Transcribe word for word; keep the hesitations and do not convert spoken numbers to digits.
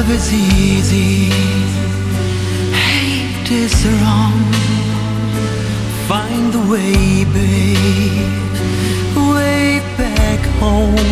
Love is easy, hate is wrong. Find the way, babe, way back home.